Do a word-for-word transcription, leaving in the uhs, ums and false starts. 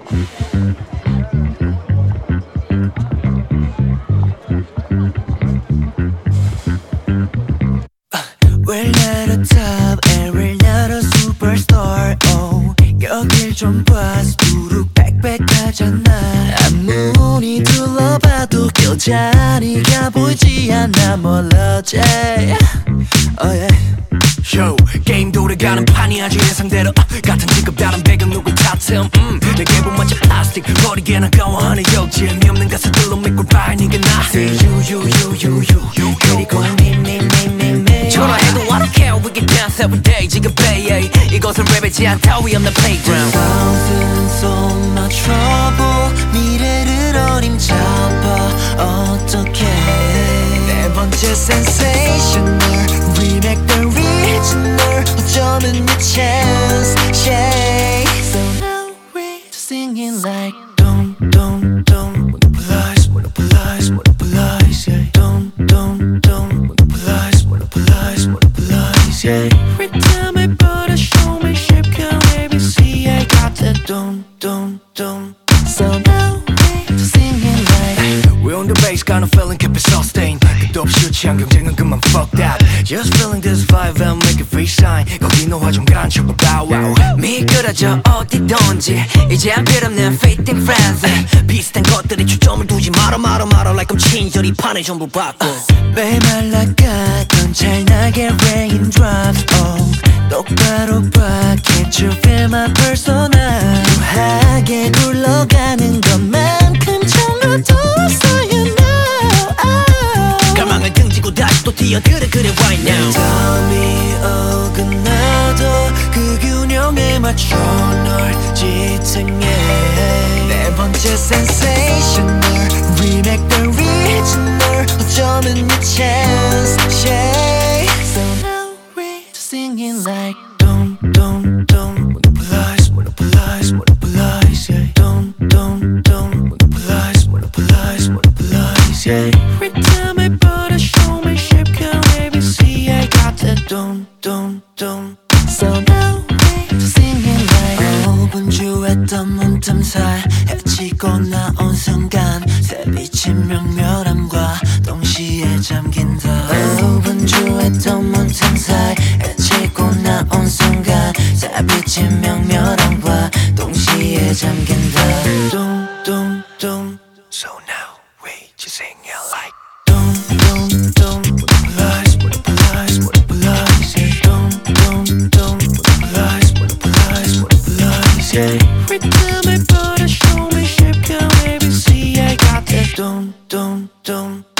We're not a top and we're not a superstar. Oh, 여길 좀 봐, 두룩 빽빽하잖아. 아무리 둘러봐도 껴자리가 보이지 않아. 뭘 어째? Oh yeah. Yo, 게임 돌아가는 판이야 주인 상대로 uh, 같은 직업 다른 배경 누굴 탓해 음, 내게 보마치 플라스틱 버리게 나가워하는 욕심 없는 가사들로 믿고 봐니가 나 Say you, you, you, you, you 그리고 me, me, me, me, me 전화해도 I don't care we can dance every day 지금 play yeah. 이것은 랩이지 않다 we on the playground Thousands of my trouble 미래를 어림잡아 어떡해 네 번째 sensational Remake the original 어쩌면 your chance yeah. So now we're just singing like Don't, don't, don't Monopolize, monopolize, monopolize yeah. Don't, don't, don't Monopolize, monopolize, monopolize yeah. Every time I put a showmanship Can maybe see I got that Don't, don't, don't So now we're just singing like We're on the base kind of feeling keep it sustained 끝도 없이 유치한 경쟁은 그만 fuck that Just feeling this vibe and make it free shine 거기 너와 좀 간척을 bow wow 미끄러져 어디든지 이제 안 필요 없는 fitting friends 비슷한 것들이 초점을 두지 말아 말아 말아 like I'm 친절히 판을 전부 바꿔 매일 날아가던 잘나게 raindrops oh 똑바로 봐 Can't you feel my persona 묘하게 굴러가는 것만큼 참아도 없어 you know oh. 가망을 등지고 다시 또 뛰어들어 그래 right now 땀이 어긋나도 그 균형에 맞춰 널 지탱해 네 번째 sensational Remake the original 어쩌면 your chance yeah. So now we're just singing like Don't, don't, don't Monopolize, monopolize, monopolize yeah. Don't, don't, don't Monopolize, monopolize, monopolize yeah. Every time I put a showmanship Can maybe see I got that Don't, don't, don't So now we're just singing like 분주했던 문틈살 헤치고 나온 순간 새비친 명멸함과 동시에 잠긴다 분주했던 문틈살 헤치고 나온 순간 새비친 명멸함과 동시에 잠긴다 둥둥둥 So now we just sing it like 둥둥둥 Monopolize, monopolize, monopolize yeah. 둥둥둥 Monopolize, monopolize, monopolize yeah. Every time I put a showmanship Can maybe see I got that Don't, don't, don't